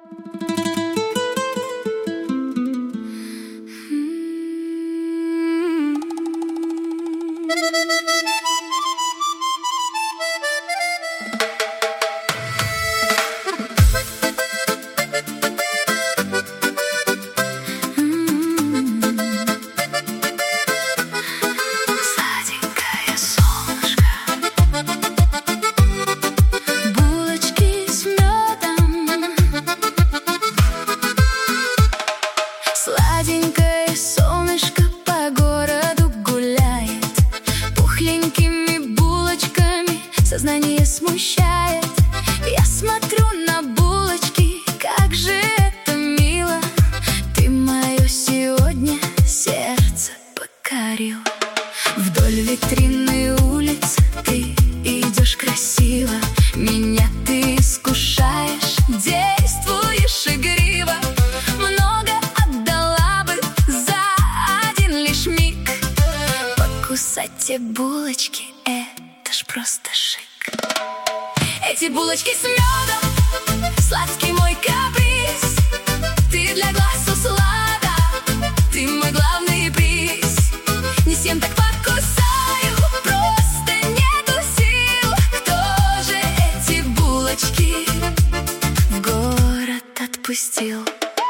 Сладенькое солнышко по городу гуляет, пухленькими булочками сознание смущает. Я смотрю на булочки, как же это мило. Ты мое сегодня сердце покорил. Вдоль витрины улиц ты идешь красиво, меня ты искушаешь, действуешь игриво. Много отдала бы за один лишь миг. Покусать те булочки, это ж просто шик. Эти булочки с медом, сладкий мой каприз. Ты для глаз услада, ты мой главный приз. Не съем, так покусаю, просто нету сил. Кто же эти булочки в город отпустил?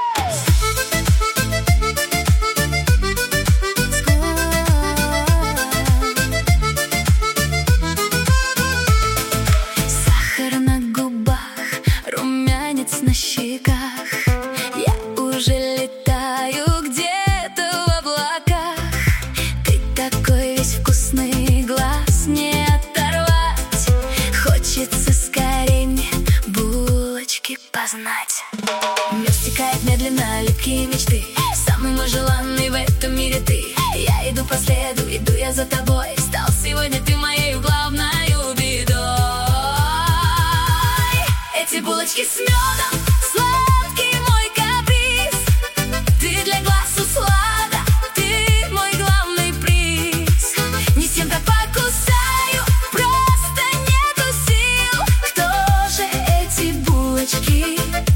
Сахар на губах, румянец на щеках. Я уже летаю где-то в облаках. Ты такой весь вкусный, глаз не оторвать. Хочется скорей мне булочки познать. Мед стекает медленно, липкие мечты. Самый мой желанный в этом мире ты. Я иду по следу, иду я за тобой. Стал сегодня ты моей главной бедой. Эти булочки с медом, сладкий мой каприз. Ты для глаз услада, ты мой главный приз. Не съем, так покусаю, просто нету сил. Кто же эти булочки